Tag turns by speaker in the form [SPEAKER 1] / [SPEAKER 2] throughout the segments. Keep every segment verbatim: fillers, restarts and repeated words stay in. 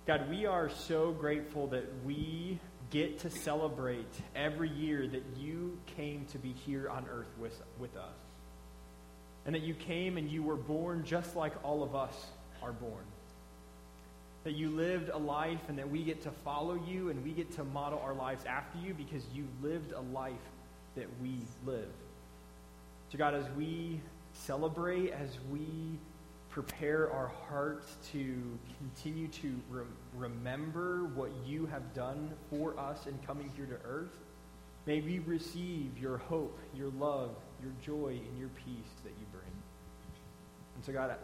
[SPEAKER 1] God, we are so grateful that we get to celebrate every year that you came to be here on earth with, with us. And that you came and you were born just like all of us are born. That you lived a life and that we get to follow you and we get to model our lives after you because you lived a life that we live. So God, as we celebrate, as we prepare our hearts to continue to re- remember what you have done for us in coming here to earth, may we receive your hope, your love, your joy, and your peace that you bring. And so God,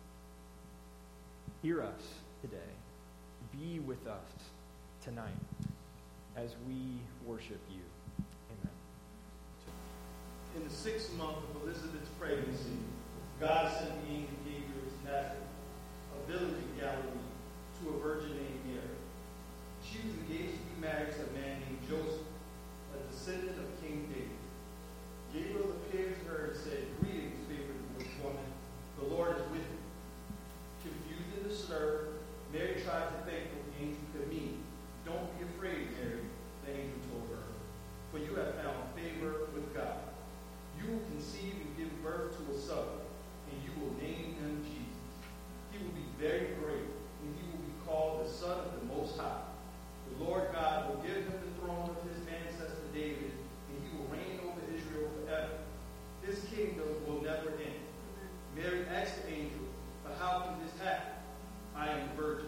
[SPEAKER 1] hear us today. Be with us tonight as we worship you. Amen.
[SPEAKER 2] In the sixth month of Elizabeth's pregnancy, God sent the angel Gabriel to Nazareth, a village in Galilee, to a virgin named Mary. She was engaged to be married to a man named Joseph, a descendant of King David. Gabriel appeared to her and said, "Greetings, favored woman, the Lord is with you." Confused and disturbed, Mary tried to think what the angel could mean. "Don't be afraid, Mary," the angel told her, "for you have found favor with God. You will conceive and give birth to a son, and you will name him Jesus. He will be very great, and he will be called the Son of the Most High. The Lord God will give him the throne of his ancestor David, and he will reign over Israel forever. His kingdom will never end." Mary asked the angel, "But how can this happen? I am a virgin."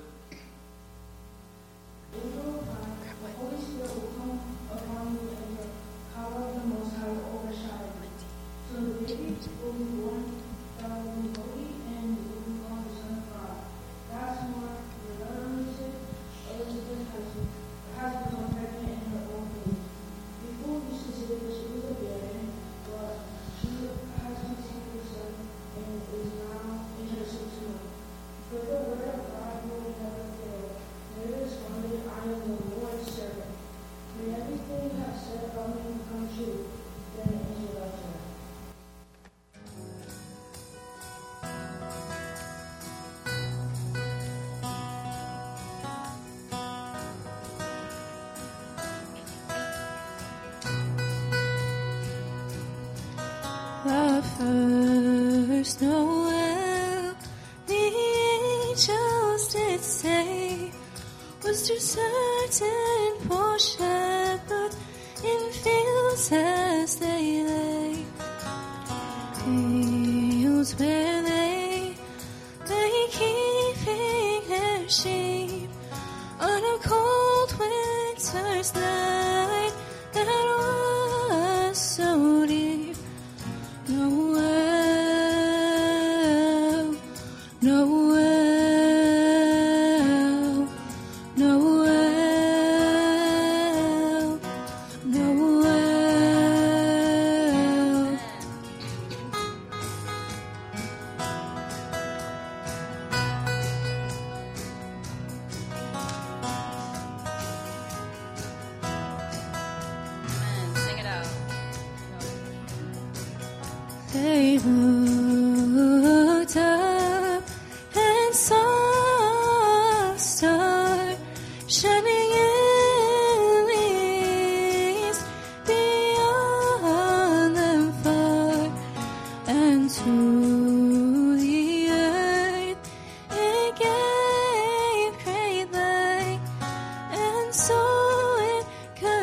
[SPEAKER 3] The Holy Spirit will come upon you, and the power of the Most High will overshadow you. So the baby will be born, that will be holy, and will be called the Son of God. That's more, the other reason, Elizabeth has, has become pregnant in her old age. Before we used to say that she was a barren, but she has conceived a son and is now in her sixth month. For the word of God will never fail. Mary responded, "I am the Lord's servant. May everything you have said about me come true." Then the angel left her.
[SPEAKER 4] The first Noel, the angels did say, was to certain poor shepherds in fields as they lay. Fields where they lay keeping their sheep on a cold winter's night that was so deep. Noel, Noel, Noel, Noel.
[SPEAKER 5] Amen. Sing it out.
[SPEAKER 4] They looked up and saw a star shining in the east beyond them far, and to the earth it gave great light, and so it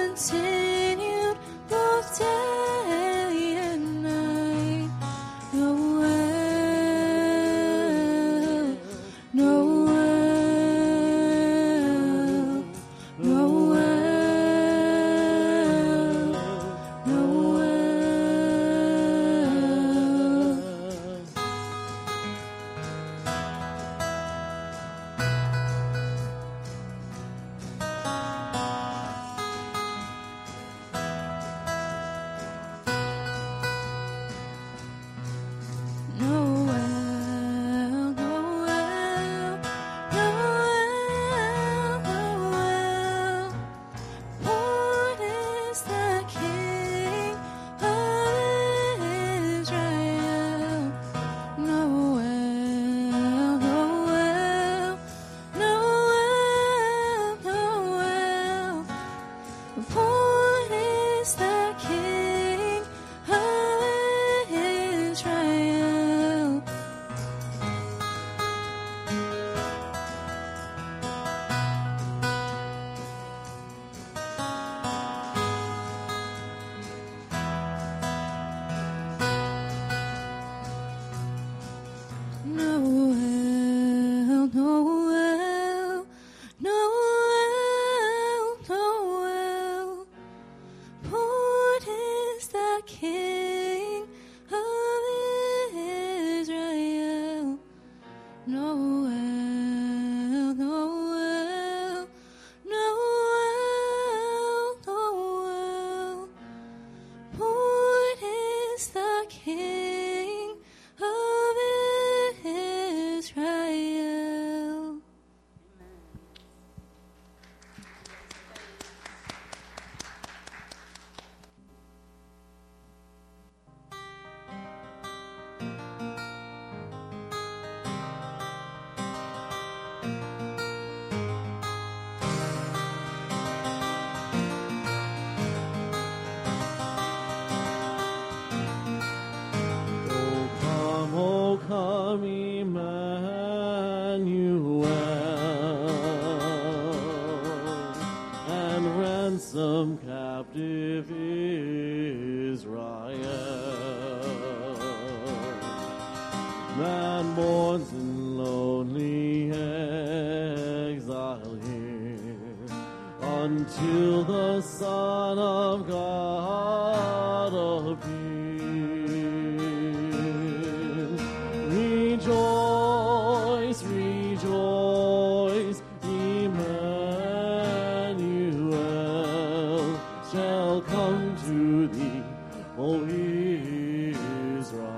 [SPEAKER 4] continued both day and night. No
[SPEAKER 6] ransom captive Israel. Man mourns in lonely exile here until the Son of God appears. Rejoice, rejoice, Emmanuel shall come to thee, O Israel.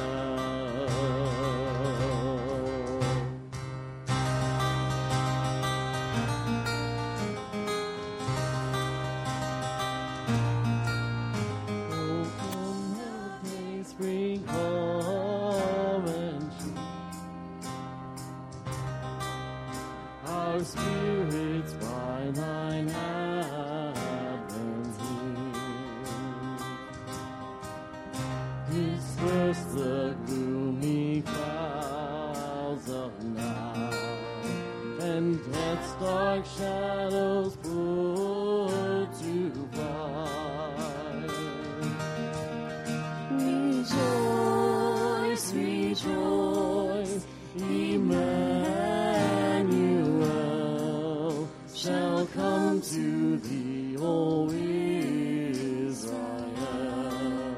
[SPEAKER 6] Our spirits by thine advent here. Disperse the gloomy clouds of night, and death's dark shadows put to flight. Rejoice, rejoice, Emmanuel shall come to thee, O Israel.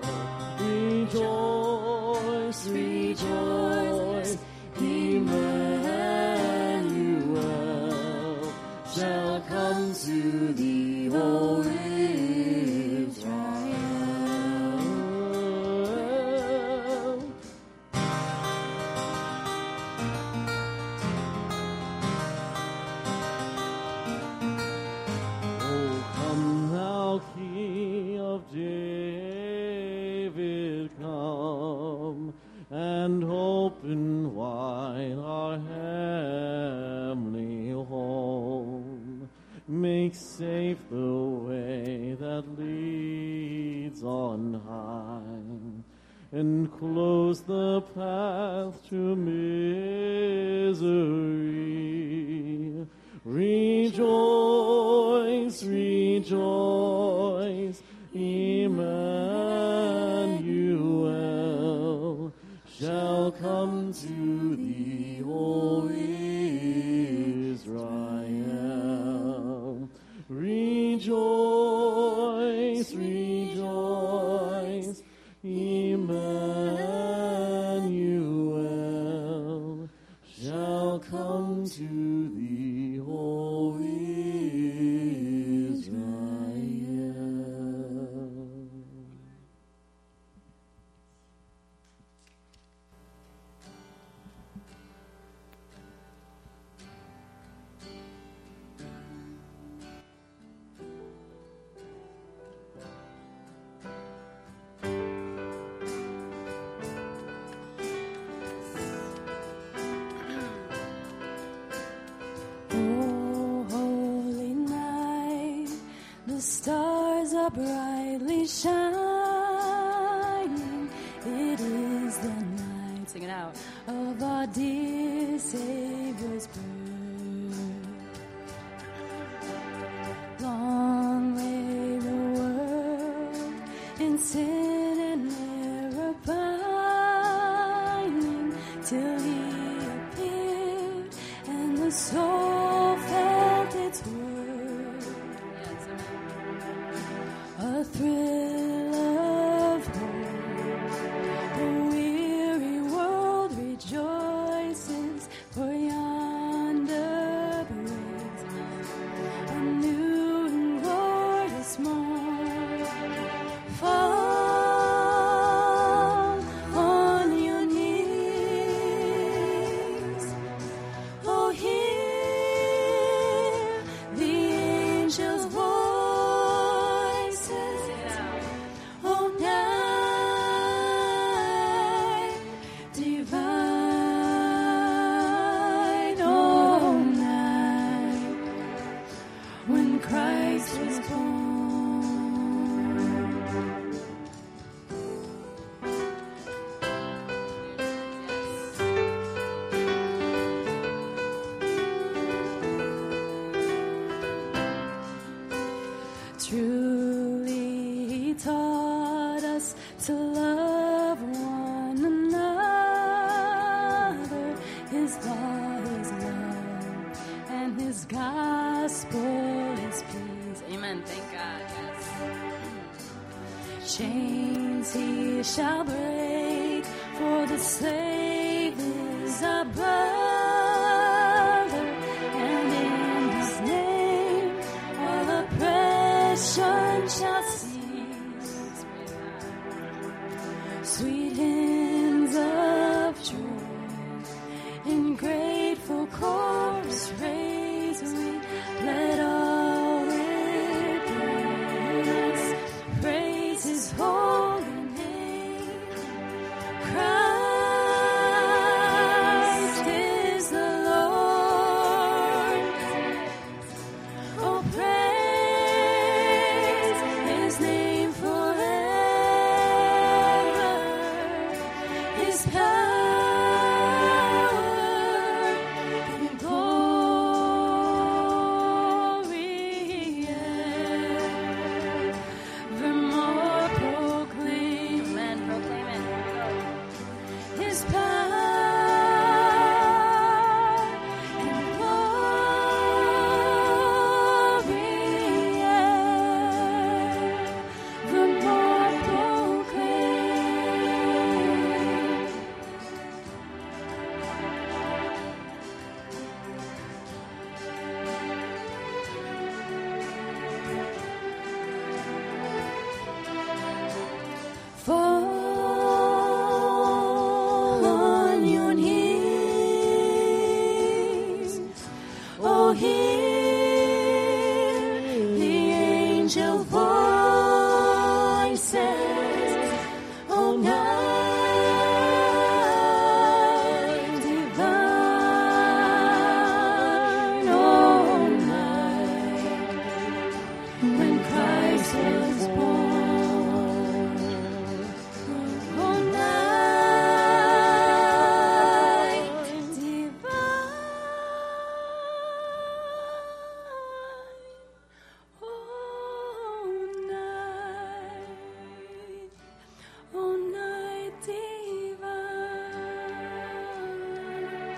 [SPEAKER 6] Rejoice, rejoice, Emmanuel shall come to thee, O Israel. Key of David, come and open wide our heavenly home. Make safe the way that leads on high, and close the path to misery. Rejoice, rejoice, Emmanuel shall come to thee, O Israel. Rejoice, rejoice, Emmanuel shall come to thee, O Israel.
[SPEAKER 4] Stars are brightly shining. It is the night,
[SPEAKER 5] Sing it out.
[SPEAKER 4] of our dear Savior's birth. Long lay the world in sin and error pining, till He appeared and the soul felt its worth. A thrill of hope, the weary world rejoices, for yonder breaks a new and glorious morn. Fall on your knees, oh hear the His gospel is peace.
[SPEAKER 5] Amen. Thank God. Yes.
[SPEAKER 4] Chains He shall break, for the slave is our brother, and in His name all oppression shall cease. Sweet hymns of joy in grateful chorus raise we, let all witness praise His holy name. Christ is the Lord. Oh, praise His name forever. His power and glory evermore proclaim.
[SPEAKER 5] Amen. Proclaim it.
[SPEAKER 4] His power and glory evermore proclaim. Fall on your knees, oh, hear the angel voices, oh, night divine, oh, night when Christ was born. Oh, night divine, oh, night, oh, night divine.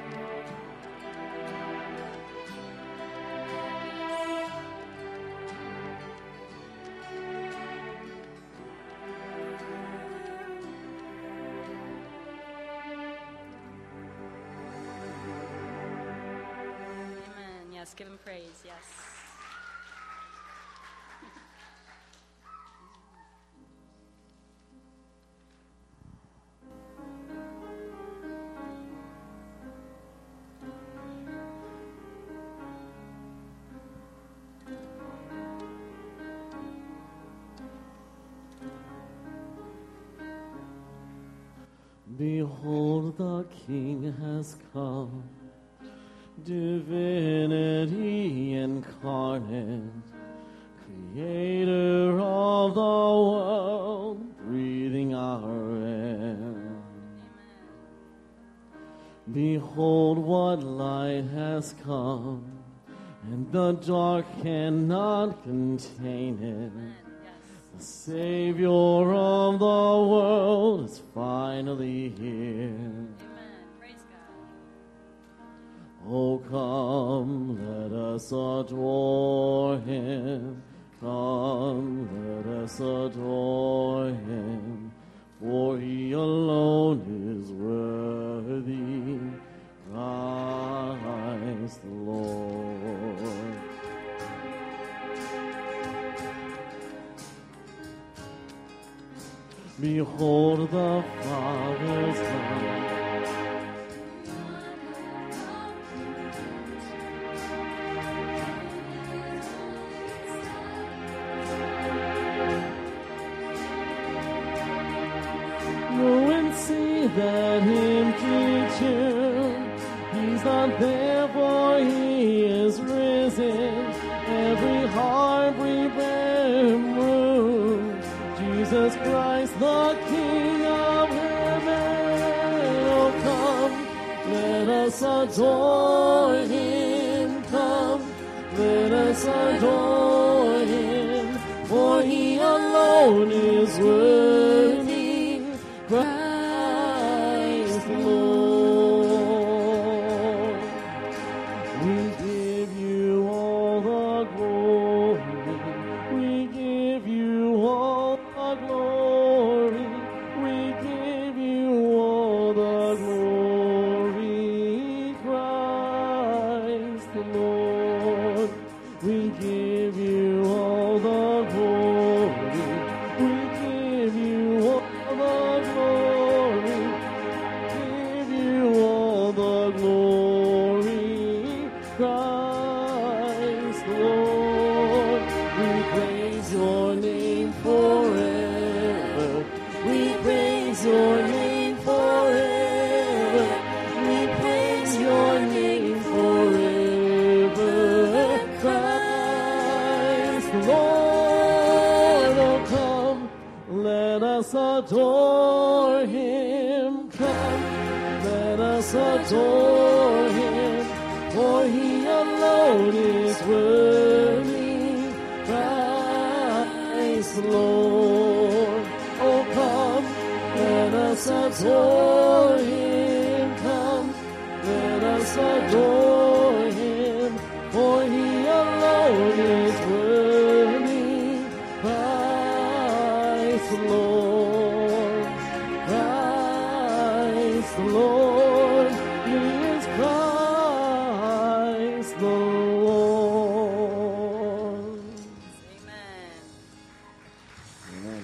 [SPEAKER 5] Amen. Yes. Give Him praise. Yes.
[SPEAKER 6] Behold, the King has come, divinity incarnate, creator of the world, breathing our air. Behold, what light has come, and the dark cannot contain it.
[SPEAKER 5] Amen. Yes.
[SPEAKER 6] The Savior of the world is finally here.
[SPEAKER 5] Amen. Praise God.
[SPEAKER 6] Oh, come, let us adore Him. Come, let us adore Him. For He alone is worthy, Christ the Lord. Behold the Father's love. Go and see that empty tomb. He's not there, for He is risen. Every heart prepare room. Jesus Christ, the King of heaven. Oh, come, let us adore Him. Come, let us adore Him. For He alone is worthy. Christ the Lord. We give We give you all the glory. We give you all the glory. Give you all the glory. Christ, Lord. We praise your name forever. We praise your name forever. We praise your name forever. Christ, Lord, oh come, let us adore him. Come, let us adore him, for he alone is worthy. Christ, Lord, oh come, let us adore him. Come, let us adore him, for he alone is worthy. Christ, Lord, Christ, Lord, he is Christ, the Lord.
[SPEAKER 5] Amen.
[SPEAKER 6] Amen.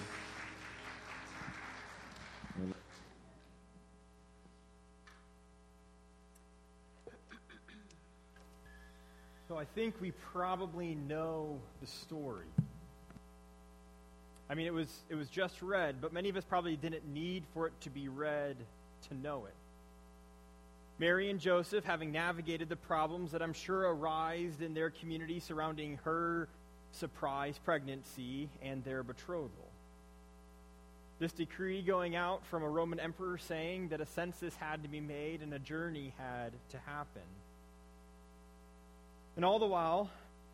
[SPEAKER 1] So I think we probably know the story. I mean, it was it was just read, but many of us probably didn't need for it to be read to know it. Mary and Joseph, having navigated the problems that I'm sure arised in their community surrounding her surprise pregnancy and their betrothal. This decree going out from a Roman emperor saying that a census had to be made and a journey had to happen. And all the while,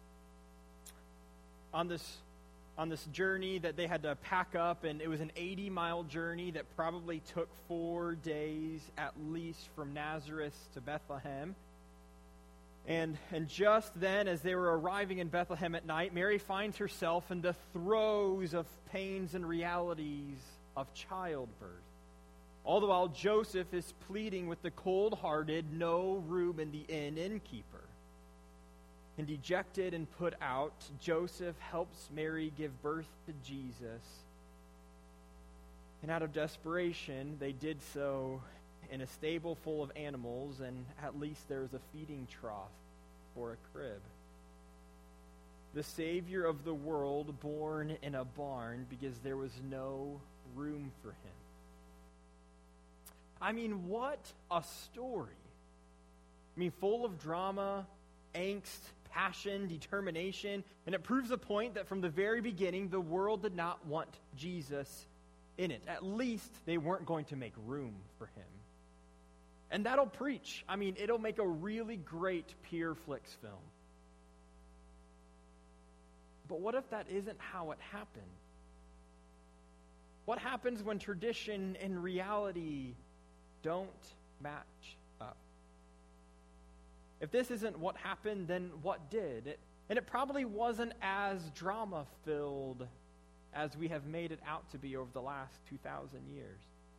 [SPEAKER 1] on this on this journey that they had to pack up, and it was an eighty-mile journey that probably took four days at least from Nazareth to Bethlehem. And, and just then, as they were arriving in Bethlehem at night, Mary finds herself in the throes of pains and realities of childbirth. All the while, Joseph is pleading with the cold-hearted, no room in the inn innkeeper. And dejected and put out, Joseph helps Mary give birth to Jesus. And out of desperation, they did so in a stable full of animals, and at least there was a feeding trough for a crib. The Savior of the world born in a barn because there was no room for him. I mean, what a story. I mean, full of drama, angst, passion, determination, and it proves a point that from the very beginning, the world did not want Jesus in it. At least they weren't going to make room for him. And that'll preach. I mean, it'll make a really great Pure Flix film. But what if that isn't how it happened? What happens when tradition and reality don't match up? If this isn't what happened, then what did? It, and it probably wasn't as drama-filled as we have made it out to be over the last two thousand years.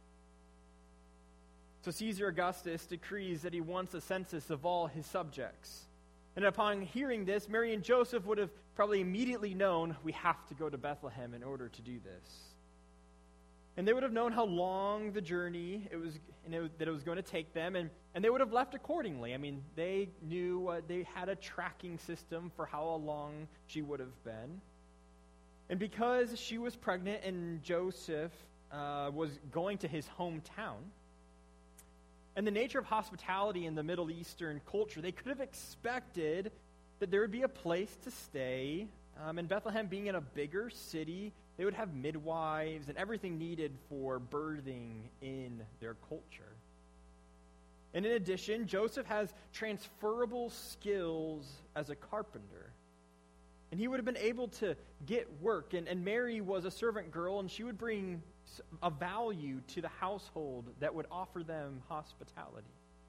[SPEAKER 1] So Caesar Augustus decrees that he wants a census of all his subjects. And upon hearing this, Mary and Joseph would have probably immediately known, we have to go to Bethlehem in order to do this. And they would have known how long the journey it was, you know, that it was going to take them, and, and they would have left accordingly. I mean, they knew uh, they had a tracking system for how long she would have been. And because she was pregnant and Joseph uh, was going to his hometown, and the nature of hospitality in the Middle Eastern culture, they could have expected that there would be a place to stay. Um, and Bethlehem being in a bigger city, they would have midwives and everything needed for birthing in their culture. And in addition, Joseph has transferable skills as a carpenter. And he would have been able to get work. And, and Mary was a servant girl, and she would bring a value to the household that would offer them hospitality.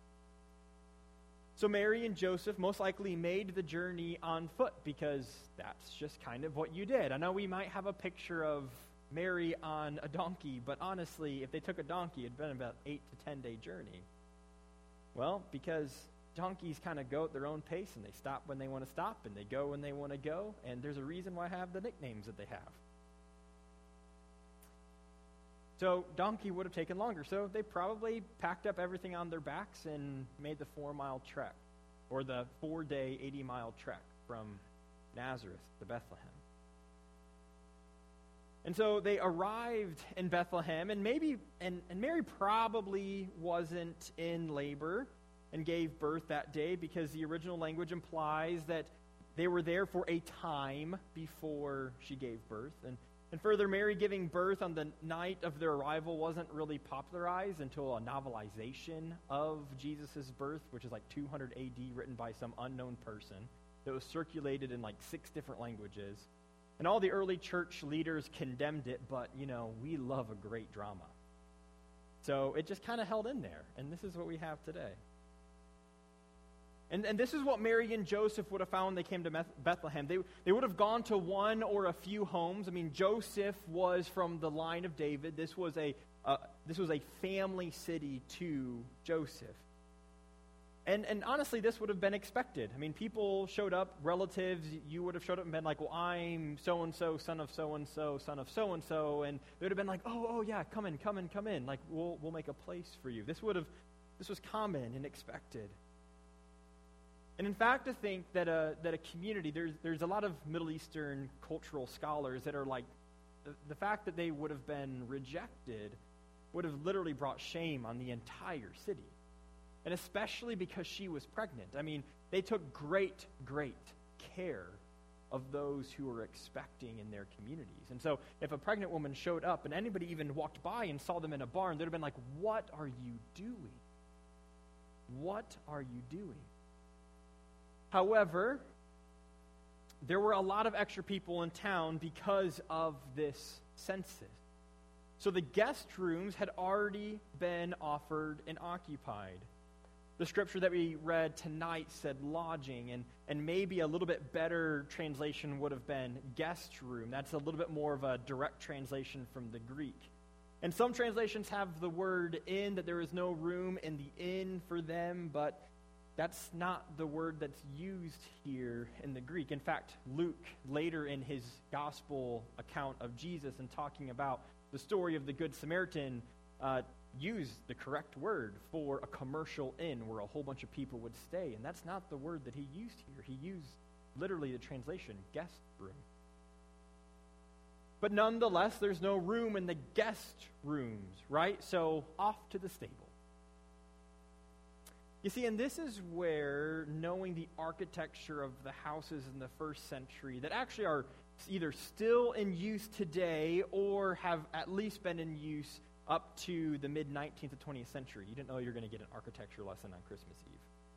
[SPEAKER 1] So Mary and Joseph most likely made the journey on foot because that's just kind of what you did. I know we might have a picture of Mary on a donkey, but honestly, if they took a donkey, it'd been about eight to ten day journey. Well, because donkeys kind of go at their own pace, and they stop when they want to stop, and they go when they want to go, and there's a reason why I have the nicknames that they have. So donkey would have taken longer, so they probably packed up everything on their backs and made the four-mile trek, or the four-day, eighty-mile trek from Nazareth to Bethlehem. And so they arrived in Bethlehem, and maybe, and, and Mary probably wasn't in labor and gave birth that day, because the original language implies that they were there for a time before she gave birth. And, and further, Mary giving birth on the night of their arrival wasn't really popularized until a novelization of Jesus' birth, which is like two hundred A D, written by some unknown person, that was circulated in like six different languages. And all the early church leaders condemned it, but, you know, we love a great drama. So it just kind of held in there, and this is what we have today. And, and this is what Mary and Joseph would have found when they came to Bethlehem. They, they would have gone to one or a few homes. I mean, Joseph was from the line of David. This was a, uh, this was a family city to Joseph. And and honestly, this would have been expected. I mean, people showed up, relatives, you would have showed up and been like, well, I'm so-and-so, son of so-and-so, son of so-and-so, and they would have been like, oh, oh, yeah, come in, come in, come in. Like, we'll we'll make a place for you. This would have, this was common and expected. And in fact, to think that a, that a community, there's, there's a lot of Middle Eastern cultural scholars that are like, the, the fact that they would have been rejected would have literally brought shame on the entire city. And especially because she was pregnant. I mean, they took great, great care of those who were expecting in their communities. And so if a pregnant woman showed up and anybody even walked by and saw them in a barn, they'd have been like, what are you doing? What are you doing? However, there were a lot of extra people in town because of this census. So the guest rooms had already been offered and occupied. The scripture that we read tonight said lodging, and, and maybe a little bit better translation would have been guest room. That's a little bit more of a direct translation from the Greek. And some translations have the word inn, that there is no room in the inn for them, but that's not the word that's used here in the Greek. In fact, Luke, later in his gospel account of Jesus and talking about the story of the Good Samaritan, uh, used the correct word for a commercial inn where a whole bunch of people would stay. And that's not the word that he used here. He used literally the translation, guest room. But nonetheless, there's no room in the guest rooms, right? So off to the stable. You see, and this is where knowing the architecture of the houses in the first century that actually are either still in use today or have at least been in use up to the mid-nineteenth to twentieth century. You didn't know you were going to get an architecture lesson on Christmas Eve.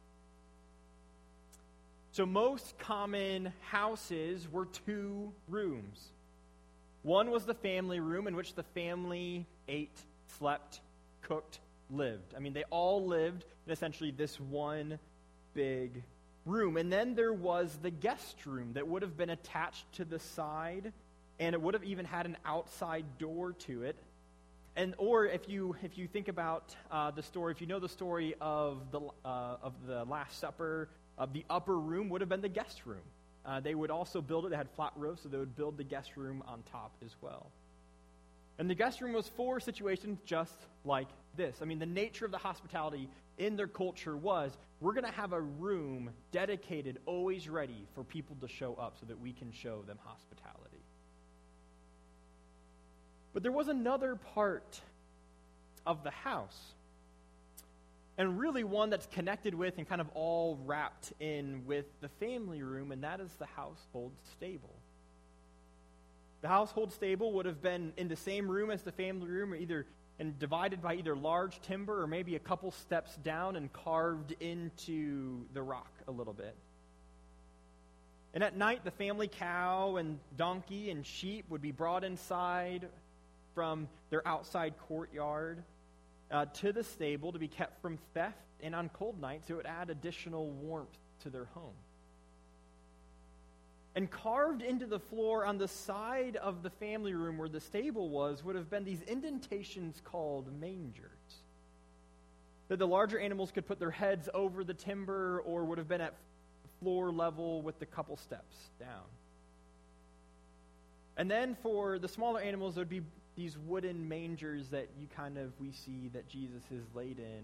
[SPEAKER 1] So most common houses were two rooms. One was the family room in which the family ate, slept, cooked, lived. I mean, they all lived in essentially this one big room. And then there was the guest room that would have been attached to the side, and it would have even had an outside door to it. And or if you if you think about uh, the story, if you know the story of the uh, of the Last Supper, uh, the upper room would have been the guest room. Uh, they would also build it. They had flat roofs, so they would build the guest room on top as well. And the guest room was for situations just like this. I mean, the nature of the hospitality in their culture was, we're going to have a room dedicated, always ready for people to show up so that we can show them hospitality. But there was another part of the house, and really one that's connected with and kind of all wrapped in with the family room, and that is the household stable. The household stable would have been in the same room as the family room, or either and divided by either large timber or maybe a couple steps down and carved into the rock a little bit. And at night, the family cow and donkey and sheep would be brought inside from their outside courtyard uh, to the stable to be kept from theft, and on cold nights, it would add additional warmth to their home. And carved into the floor on the side of the family room where the stable was would have been these indentations called mangers. that the larger animals could put their heads over the timber or would have been at floor level with the couple steps down. And then for the smaller animals, there would be these wooden mangers that you kind of, we see that Jesus is laid in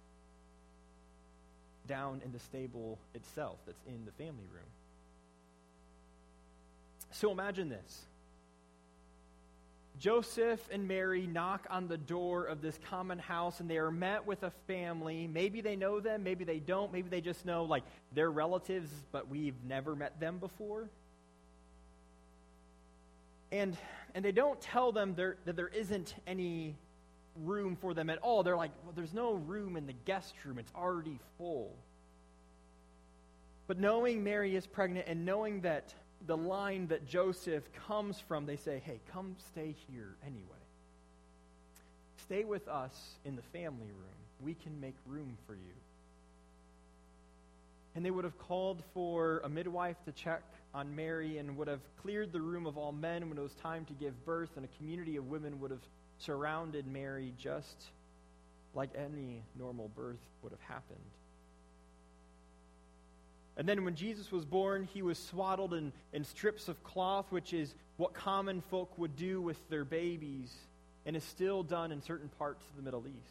[SPEAKER 1] down in the stable itself that's in the family room. So imagine this. Joseph and Mary knock on the door of this common house, and they are met with a family. Maybe they know them, maybe they don't, maybe they just know, like, they're relatives, but we've never met them before. And and they don't tell them there, that there isn't any room for them at all. They're like, well, there's no room in the guest room. It's already full. But knowing Mary is pregnant and knowing that the line that Joseph comes from, they say, hey, come stay here anyway. Stay with us in the family room. We can make room for you. And they would have called for a midwife to check on Mary and would have cleared the room of all men when it was time to give birth, and a community of women would have surrounded Mary just like any normal birth would have happened. And then when Jesus was born, he was swaddled in, in strips of cloth, which is what common folk would do with their babies, and is still done in certain parts of the Middle East.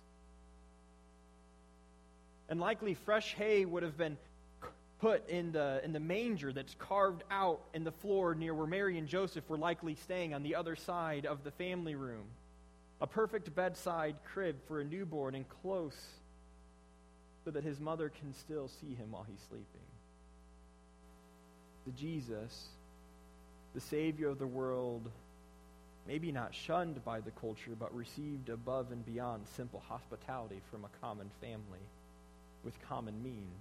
[SPEAKER 1] And likely fresh hay would have been put in the in the manger that's carved out in the floor near where Mary and Joseph were likely staying on the other side of the family room. A perfect bedside crib for a newborn and close so that his mother can still see him while he's sleeping. The Jesus, the Savior of the world, maybe not shunned by the culture, but received above and beyond simple hospitality from a common family with common means.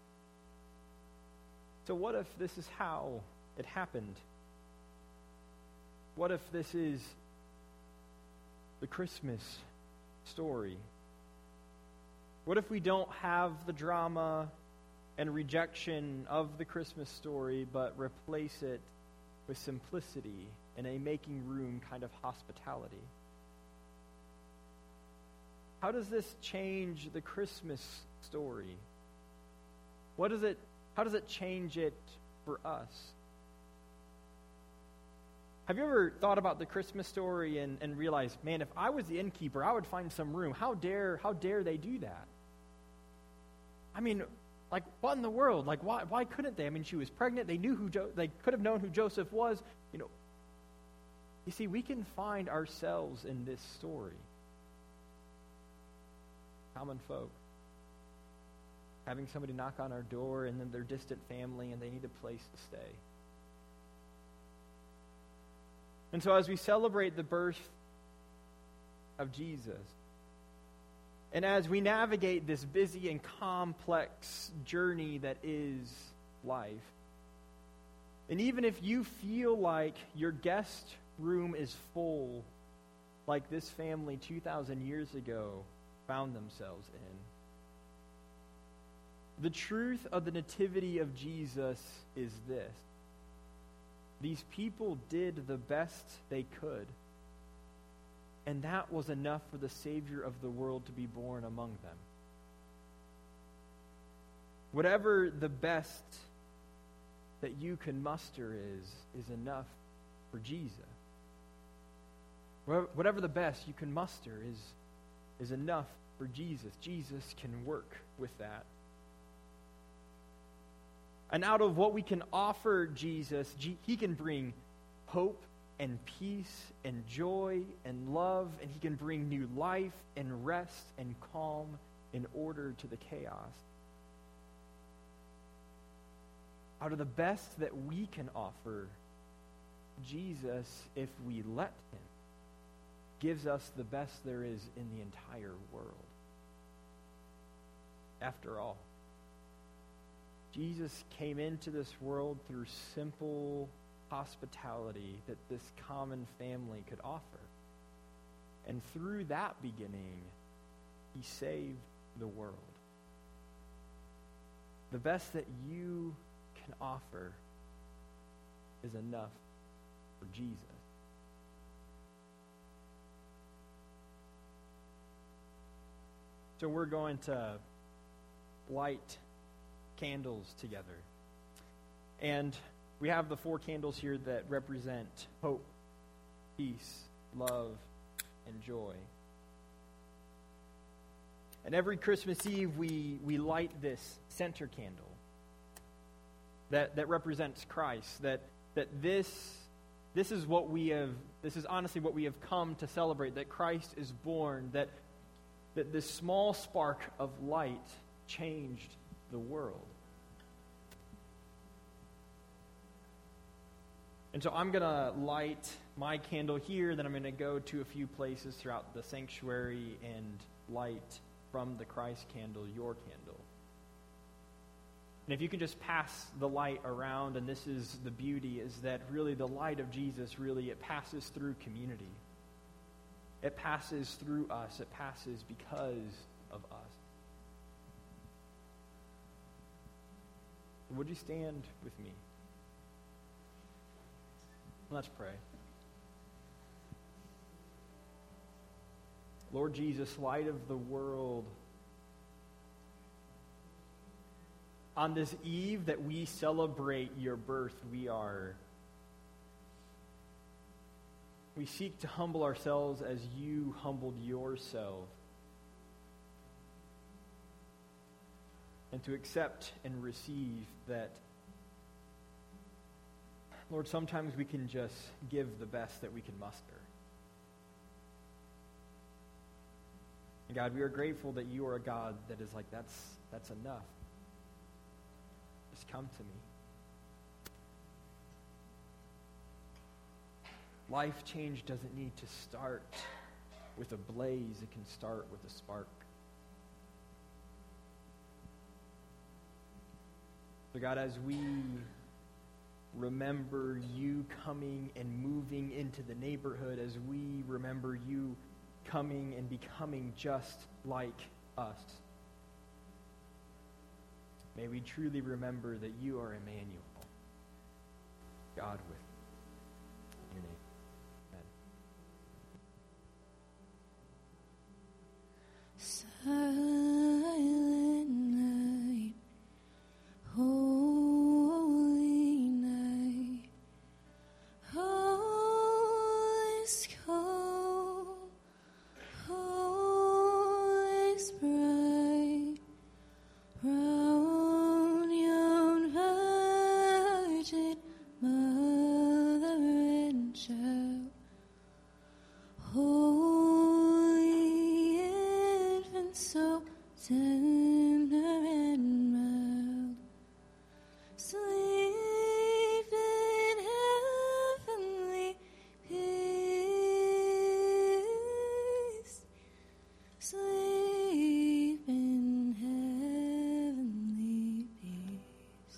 [SPEAKER 1] So what if this is how it happened? What if this is the Christmas story? What if we don't have the drama and rejection of the Christmas story, but replace it with simplicity and a making room kind of hospitality? How does this change the Christmas story? What does it How does it change it for us? Have you ever thought about the Christmas story and, and realized, man, if I was the innkeeper, I would find some room. How dare, how dare they do that? I mean, like, what in the world? Like, why, why couldn't they? I mean, she was pregnant. They knew who jo- they could have known who Joseph was. You know, you see, we can find ourselves in this story. Common folk. Having somebody knock on our door, and then their distant family, and they need a place to stay. And so as we celebrate the birth of Jesus, and as we navigate this busy and complex journey that is life, and even if you feel like your guest room is full, like this family two thousand years ago found themselves in, the truth of the nativity of Jesus is this. These people did the best they could, and that was enough for the Savior of the world to be born among them. Whatever the best that you can muster is, is enough for Jesus. Whatever the best you can muster is, is enough for Jesus. Jesus can work with that. And out of what we can offer Jesus, he can bring hope and peace and joy and love, and he can bring new life and rest and calm in order to the chaos. Out of the best that we can offer, Jesus, if we let him, gives us the best there is in the entire world. After all, Jesus came into this world through simple hospitality that this common family could offer. And through that beginning, he saved the world. The best that you can offer is enough for Jesus. So we're going to light candles together. And we have the four candles here that represent hope, peace, love, and joy. And every Christmas Eve, we, we light this center candle that, that represents Christ, that, that this, this is what we have, this is honestly what we have come to celebrate, that Christ is born, that, that this small spark of light changed the world. And so I'm going to light my candle here, then I'm going to go to a few places throughout the sanctuary and light from the Christ candle your candle. And if you can just pass the light around, and this is the beauty, is that really the light of Jesus, really, it passes through community. It passes through us. It passes because of us. Would you stand with me? Let's pray. Lord Jesus, light of the world, on this eve that we celebrate your birth, we are, we seek to humble ourselves as you humbled yourself, and to accept and receive that, Lord, sometimes we can just give the best that we can muster. And God, we are grateful that you are a God that is like, that's that's enough. Just come to me. Life change doesn't need to start with a blaze. It can start with a spark. So God, as we remember you coming and moving into the neighborhood, as we remember you coming and becoming just like us, may we truly remember that you are Emmanuel, God with your name.
[SPEAKER 4] Silent night, holy night, all is cold, all is bright, round yon virgin mother and child, holy infant, so tender and mild, sleep in heavenly peace, sleep in heavenly peace.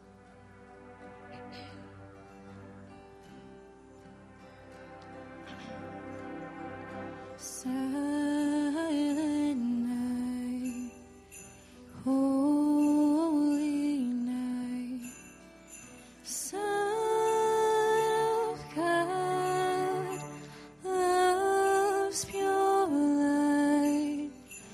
[SPEAKER 4] Silent night, holy night, Son of God, love's pure light,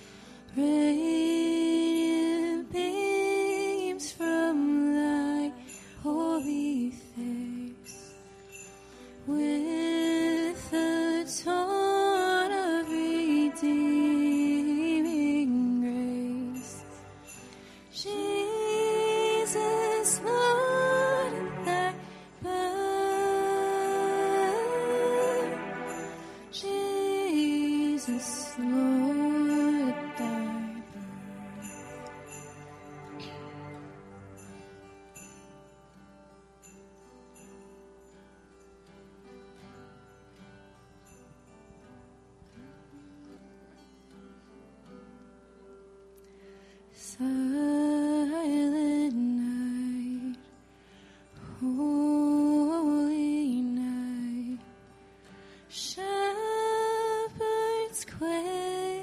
[SPEAKER 4] radiant beams from thy holy face, with the dawn of redeeming grace. Jesus, Lord, in thy birth, Jesus, Lord, at thy birth. Silent night, holy night, shepherds quail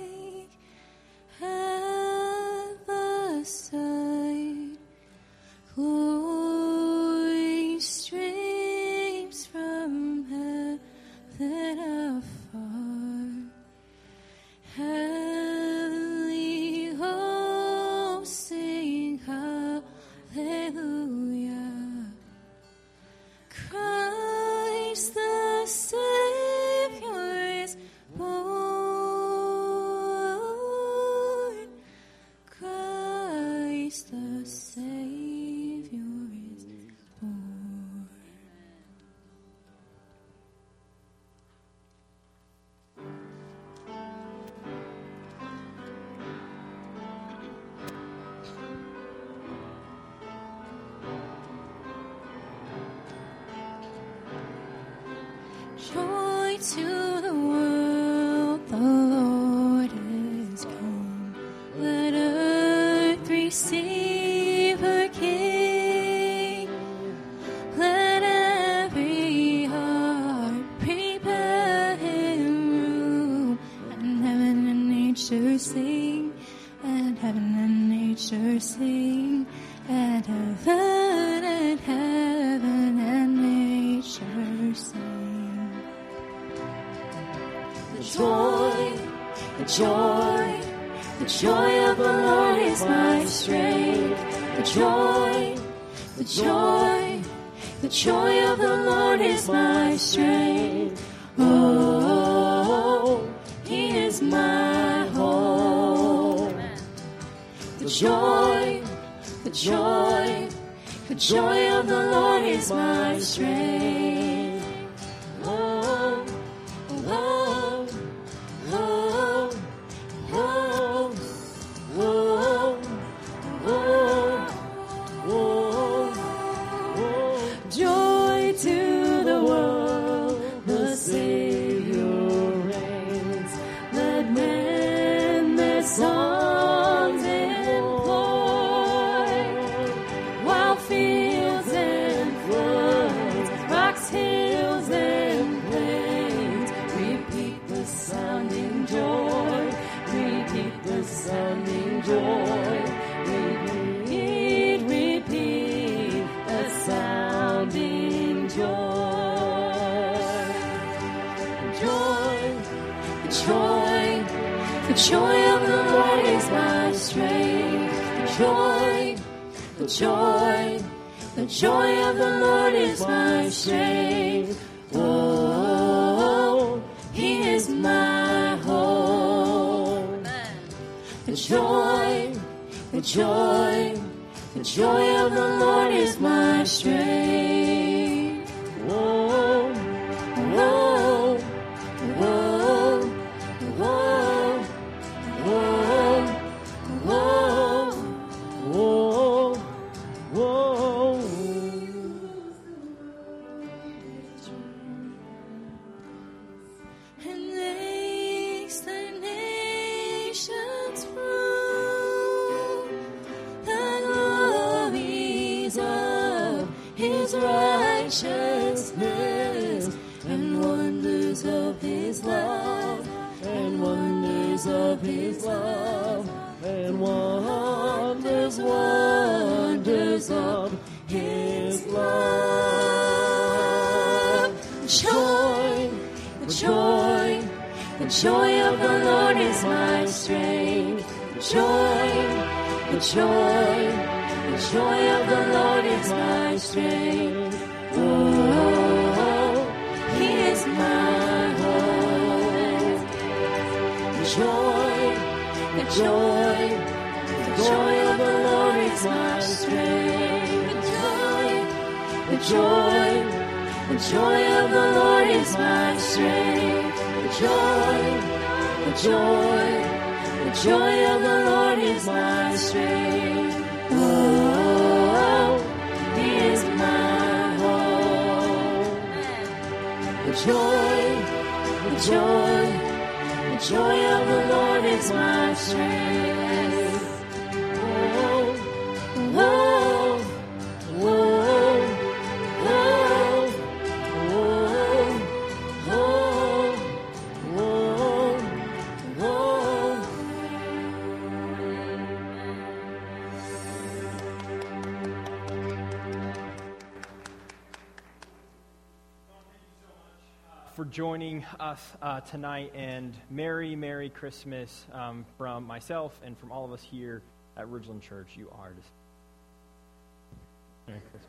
[SPEAKER 4] sing, and heaven and heaven and nature sing. The joy, the joy, the joy of the Lord is my strength. The joy, the joy, the joy of the Lord is my strength. Oh, He is my hope. The joy, the joy, the joy of the Lord is my strength. Oh, oh, oh, oh, oh, oh, oh. Joy to the world, the Savior reigns. Let men their songs employ, while fields and floods, rocks, hills, and plains repeat the sounding joy, repeat the sounding joy, repeat, repeat the sounding joy. Joy, the joy, the joy of the Lord is my strength. The joy, the joy, the joy of the Lord is my strength. Oh, He is my hope. The joy, the joy, the joy of the Lord is my strength. Whoa, whoa, whoa, whoa, whoa, whoa, whoa, whoa. And makes the nations prove the glories of His righteousness, and wonders of His love, and wonders of His love, and wonders, wonders of His love. Joy, the joy, the joy of the Lord is my strength. Joy, the joy, the joy of the Lord is my strength. Oh, He is my hope. The joy, the joy, the joy of the Lord is my strength. The joy, the joy, the joy of the Lord is my strength. The joy, the joy, the joy of the Lord is my strength. Oh, He is my hope. The joy, the joy, the joy of the Lord is my strength. Oh, oh, oh, oh, oh, oh, oh, oh.
[SPEAKER 1] For joining us uh, tonight, and Merry, Merry Christmas um, from myself and from all of us here at Ridgeland Church. You are dismissed. Merry Christmas.